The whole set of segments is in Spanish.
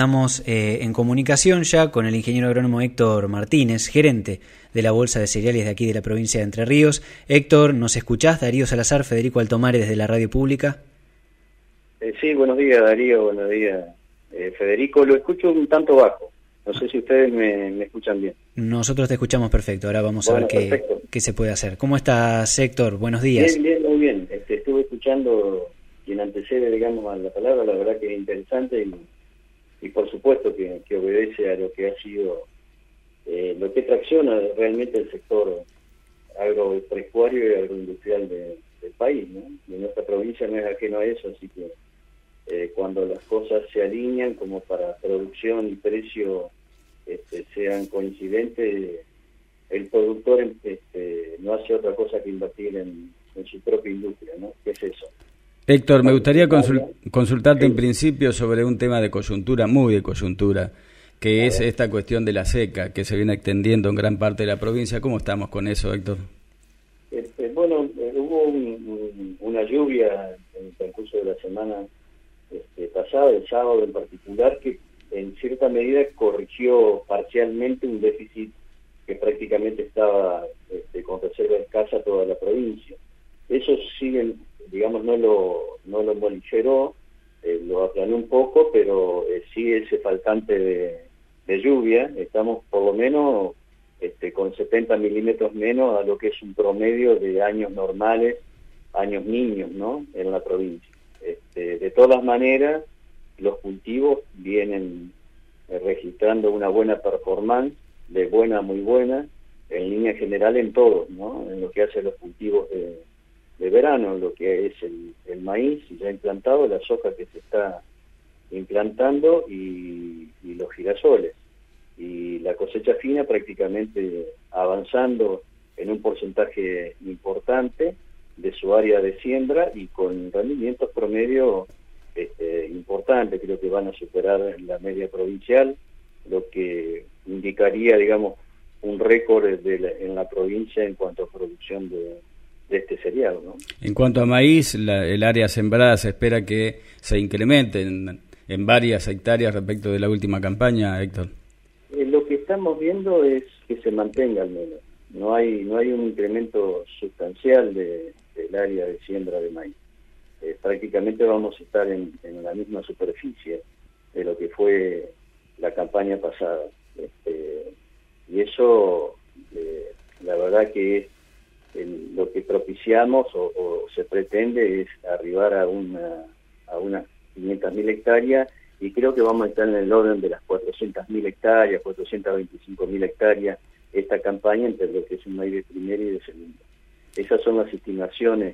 Estamos en comunicación ya con el ingeniero agrónomo Héctor Martínez, gerente de la Bolsa de Cereales de aquí de la provincia de Entre Ríos. Héctor, ¿nos escuchás? Darío Salazar, Federico Altomare desde la Radio Pública. Sí, buenos días Darío, buenos días Federico. Lo escucho un tanto bajo, no sé si ustedes me escuchan bien. Nosotros te escuchamos perfecto, ahora vamos a ver qué se puede hacer. ¿Cómo estás, Héctor? Buenos días. Bien, muy bien. Estuve escuchando quien antecede, digamos, a la palabra, la verdad que es interesante y por supuesto que obedece a lo que ha sido, lo que tracciona realmente el sector agropecuario y agroindustrial del país, ¿no? Y nuestra provincia no es ajeno a eso, así que cuando las cosas se alinean como para producción y precio sean coincidentes, el productor no hace otra cosa que invertir en su propia industria, ¿no? ¿Qué es eso? Héctor, me gustaría consultarte en principio sobre un tema de coyuntura, muy de coyuntura, que es esta cuestión de la seca, que se viene extendiendo en gran parte de la provincia. ¿Cómo estamos con eso, Héctor? Bueno, hubo una lluvia en el transcurso de la semana pasada, el sábado en particular, que en cierta medida corrigió parcialmente un déficit que prácticamente estaba con reserva escasa toda la provincia. Eso sigue, digamos, no lo moligeró, lo aplanó un poco, pero sí ese faltante de lluvia. Estamos por lo menos con 70 milímetros menos a lo que es un promedio de años normales, años niños, ¿no?, en la provincia. De todas maneras, los cultivos vienen registrando una buena performance, de buena a muy buena, en línea general en todos, ¿no?, en lo que hace los cultivos de verano, lo que es el maíz ya implantado, la soja que se está implantando y los girasoles. Y la cosecha fina prácticamente avanzando en un porcentaje importante de su área de siembra y con rendimientos promedio importantes. Creo que van a superar la media provincial, lo que indicaría, digamos, un récord en la provincia en cuanto a producción de este cereal, ¿no? En cuanto a maíz, el área sembrada se espera que se incremente en varias hectáreas respecto de la última campaña, Héctor. Lo que estamos viendo es que se mantenga al menos. No hay un incremento sustancial del área de siembra de maíz. Prácticamente vamos a estar en la misma superficie de lo que fue la campaña pasada. Y eso, la verdad que es lo que propiciamos o se pretende es arribar a unas 500.000 hectáreas, y creo que vamos a estar en el orden de las 400.000 hectáreas, 425.000 hectáreas, esta campaña entre lo que es un maíz de primera y de segunda. Esas son las estimaciones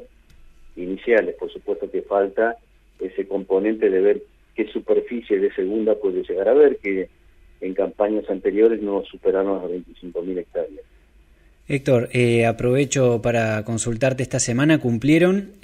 iniciales. Por supuesto que falta ese componente de ver qué superficie de segunda puede llegar a ver, que en campañas anteriores no superaron las 25.000 hectáreas. Héctor, aprovecho para consultarte. Esta semana cumplieron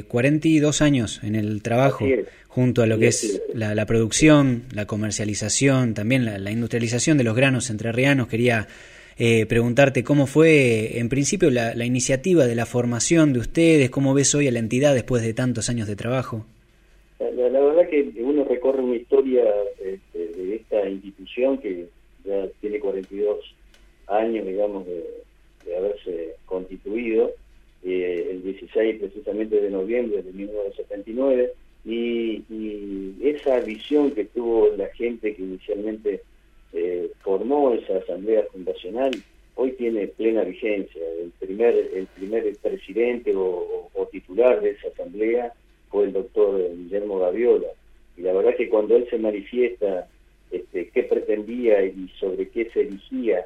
42 años en el trabajo, junto a lo que es la producción, la comercialización, también la industrialización de los granos entrerrianos. Quería preguntarte cómo fue, en principio, la iniciativa de la formación de ustedes. ¿Cómo ves hoy a la entidad después de tantos años de trabajo? La verdad que uno recorre una historia de esta institución que ya tiene 42 años, digamos, de haberse constituido, el 16 precisamente de noviembre de 1979, y esa visión que tuvo la gente que inicialmente formó esa asamblea fundacional hoy tiene plena vigencia. El primer presidente o titular de esa asamblea fue el doctor Guillermo Gaviola, y la verdad que cuando él se manifiesta qué pretendía y sobre qué se erigía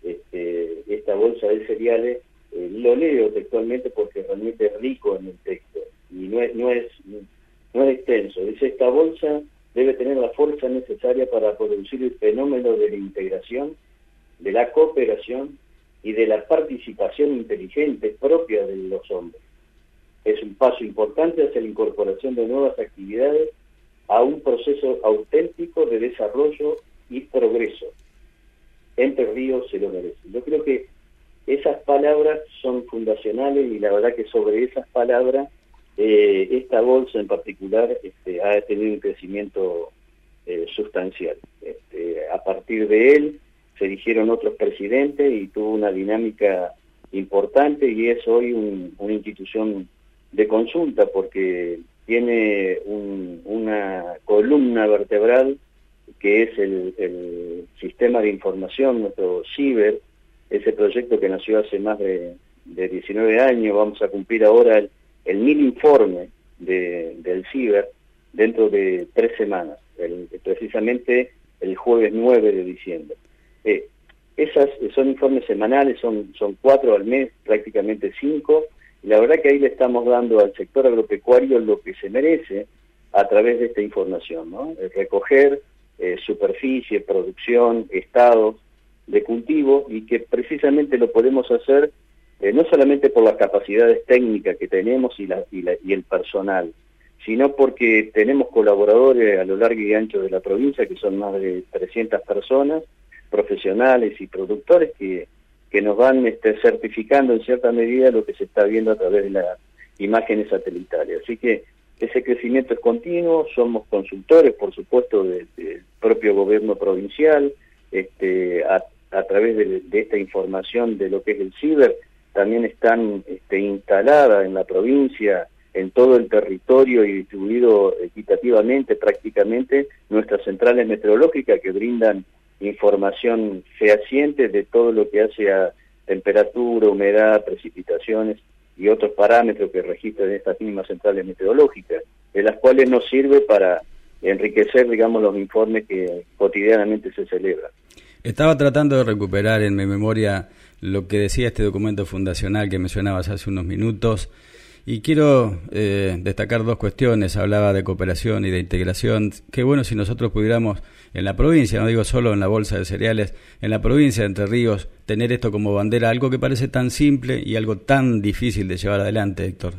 esta bolsa de cereales, lo leo textualmente porque realmente es rico en el texto y no es extenso. Dice: esta bolsa debe tener la fuerza necesaria para producir el fenómeno de la integración, de la cooperación y de la participación inteligente propia de los hombres. Es un paso importante hacia la incorporación de nuevas actividades a un proceso auténtico de desarrollo y progreso. Entre Ríos se lo merece. Yo creo que esas palabras son fundacionales, y la verdad que sobre esas palabras esta bolsa en particular ha tenido un crecimiento sustancial. A partir de él se eligieron otros presidentes y tuvo una dinámica importante y es hoy una institución de consulta porque tiene una columna vertebral que es el sistema de información, nuestro CIBER, ese proyecto que nació hace más de 19 años. Vamos a cumplir ahora el 1000 informe del CIBER dentro de 3 semanas, precisamente el jueves 9 de diciembre. Esas son informes semanales, son 4 al mes, prácticamente 5, y la verdad que ahí le estamos dando al sector agropecuario lo que se merece a través de esta información, ¿no? Recoger superficie, producción, estados de cultivo, y que precisamente lo podemos hacer no solamente por las capacidades técnicas que tenemos y el personal, sino porque tenemos colaboradores a lo largo y ancho de la provincia, que son más de 300 personas, profesionales y productores que nos van certificando en cierta medida lo que se está viendo a través de las imágenes satelitales. Así que ese crecimiento es continuo, somos consultores, por supuesto, del propio gobierno provincial, a través de esta información de lo que es el CIBER, también están instaladas en la provincia, en todo el territorio y distribuido equitativamente prácticamente nuestras centrales meteorológicas que brindan información fehaciente de todo lo que hace a temperatura, humedad, precipitaciones y otros parámetros que registran estas mismas centrales meteorológicas, de las cuales nos sirve para enriquecer, digamos, los informes que cotidianamente se celebran. Estaba tratando de recuperar en mi memoria lo que decía este documento fundacional que mencionabas hace unos minutos, y quiero destacar 2 cuestiones. Hablaba de cooperación y de integración. Qué bueno si nosotros pudiéramos en la provincia, no digo solo en la bolsa de cereales, en la provincia de Entre Ríos, tener esto como bandera, algo que parece tan simple y algo tan difícil de llevar adelante, Héctor.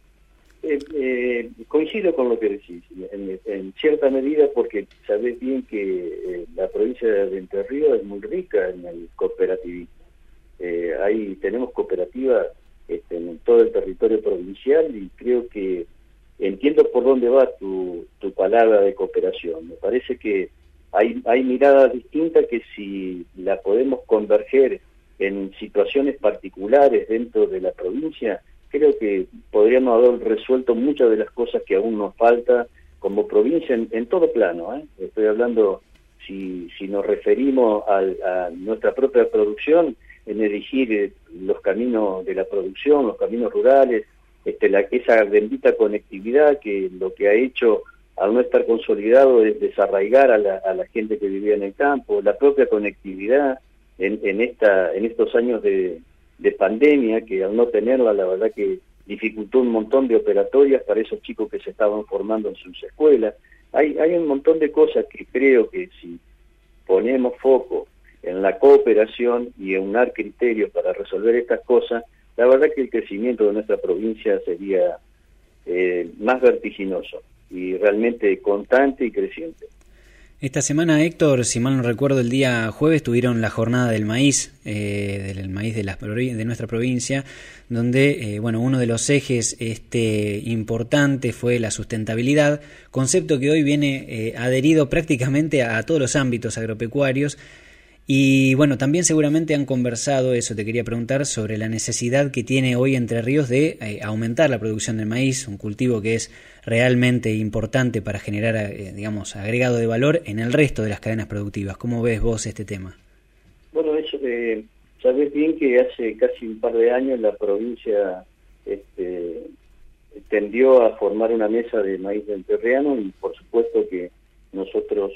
Coincido con lo que decís, en cierta medida, porque sabés bien que la provincia de Entre Ríos es muy rica en el cooperativismo. Ahí tenemos cooperativas en todo el territorio provincial y creo que entiendo por dónde va tu palabra de cooperación. Me parece que hay miradas distintas que si la podemos converger en situaciones particulares dentro de la provincia, creo que podríamos haber resuelto muchas de las cosas que aún nos falta como provincia en todo plano, ¿eh? Estoy hablando, si nos referimos a nuestra propia producción, en elegir los caminos de la producción, los caminos rurales, esa bendita conectividad que lo que ha hecho al no estar consolidado es desarraigar a la gente que vivía en el campo, la propia conectividad en estos años de pandemia, que al no tenerla, la verdad que dificultó un montón de operatorias para esos chicos que se estaban formando en sus escuelas. Hay un montón de cosas que creo que si ponemos foco en la cooperación y en unar criterios para resolver estas cosas, la verdad que el crecimiento de nuestra provincia sería más vertiginoso y realmente constante y creciente. Esta semana, Héctor, si mal no recuerdo, el día jueves tuvieron la jornada del maíz de nuestra provincia, donde uno de los ejes importante fue la sustentabilidad, concepto que hoy viene adherido prácticamente a todos los ámbitos agropecuarios. Y también seguramente han conversado, eso te quería preguntar, sobre la necesidad que tiene hoy Entre Ríos de aumentar la producción del maíz, un cultivo que es realmente importante para generar, agregado de valor en el resto de las cadenas productivas. ¿Cómo ves vos este tema? Bueno, eso, sabés bien que hace casi un par de años la provincia tendió a formar una mesa de maíz entrerriano y por supuesto que nosotros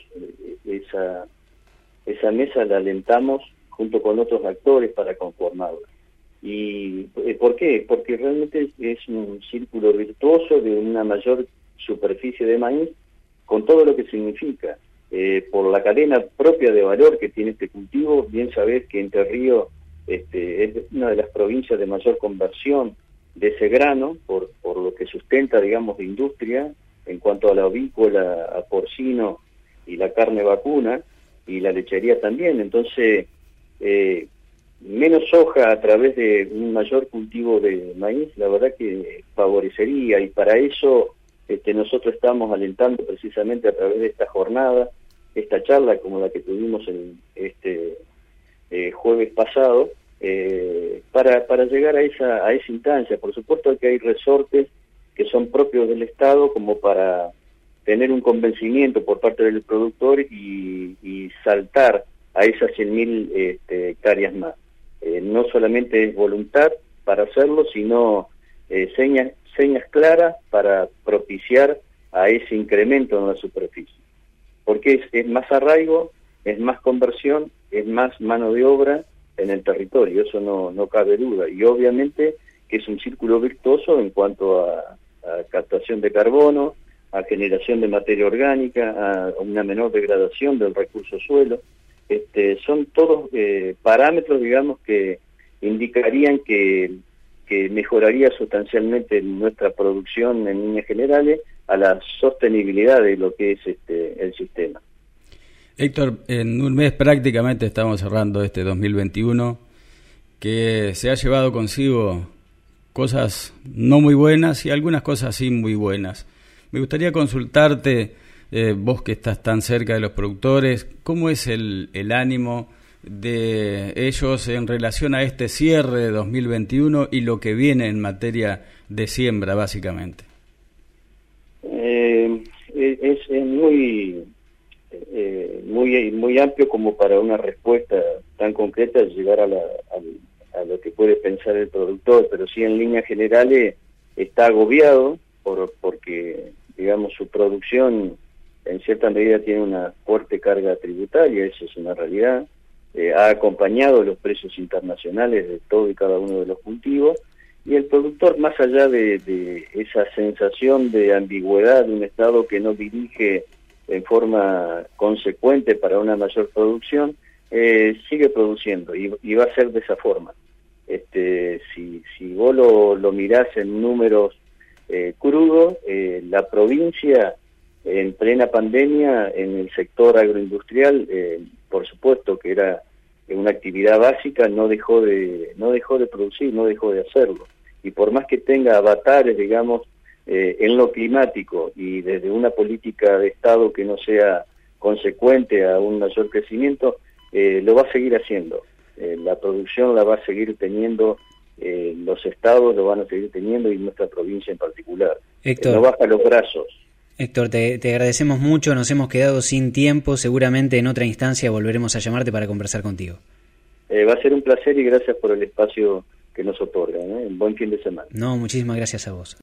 esa mesa la alentamos junto con otros actores para conformarla. ¿Y por qué? Porque realmente es un círculo virtuoso de una mayor superficie de maíz con todo lo que significa. Por la cadena propia de valor que tiene este cultivo, bien sabés que Entre Ríos es una de las provincias de mayor conversión de ese grano, por lo que sustenta, digamos, de industria, en cuanto a la avícola, a porcino y la carne vacuna, y la lechería también. Entonces, menos soja a través de un mayor cultivo de maíz, la verdad que favorecería, y para eso nosotros estamos alentando precisamente a través de esta jornada esta charla como la que tuvimos en este jueves pasado, para llegar a esa instancia. Por supuesto que hay resortes que son propios del Estado como para tener un convencimiento por parte del productor y saltar a esas 100.000 hectáreas más. No solamente es voluntad para hacerlo, sino señas claras para propiciar a ese incremento en la superficie. Porque es más arraigo, es más conversión, es más mano de obra en el territorio, eso no cabe duda. Y obviamente que es un círculo virtuoso en cuanto a captación de carbono, a generación de materia orgánica, a una menor degradación del recurso suelo. Son todos parámetros, digamos, que indicarían que mejoraría sustancialmente nuestra producción en líneas generales a la sostenibilidad de lo que es el sistema. Héctor, en un mes prácticamente estamos cerrando este 2021, que se ha llevado consigo cosas no muy buenas y algunas cosas sí muy buenas. Me gustaría consultarte, vos que estás tan cerca de los productores, ¿cómo es el ánimo de ellos en relación a este cierre de 2021 y lo que viene en materia de siembra, básicamente? Es muy amplio como para una respuesta tan concreta llegar a lo que puede pensar el productor, pero sí en líneas generales está agobiado porque digamos su producción en cierta medida tiene una fuerte carga tributaria, eso es una realidad. Ha acompañado los precios internacionales de todo y cada uno de los cultivos, y el productor, más allá de esa sensación de ambigüedad de un Estado que no dirige en forma consecuente para una mayor producción, sigue produciendo y va a ser de esa forma. Si vos lo mirás en números crudos, la provincia en plena pandemia en el sector agroindustrial, por supuesto que era una actividad básica, no dejó de producir, no dejó de hacerlo. Y por más que tenga avatares, digamos, en lo climático y desde una política de Estado que no sea consecuente a un mayor crecimiento, lo va a seguir haciendo. La producción la va a seguir teniendo, los estados lo van a seguir teniendo y nuestra provincia en particular. Héctor, no baja los brazos. Héctor, te agradecemos mucho, nos hemos quedado sin tiempo, seguramente en otra instancia volveremos a llamarte para conversar contigo. Va a ser un placer y gracias por el espacio que nos otorgan. Un buen fin de semana. No, muchísimas gracias a vos.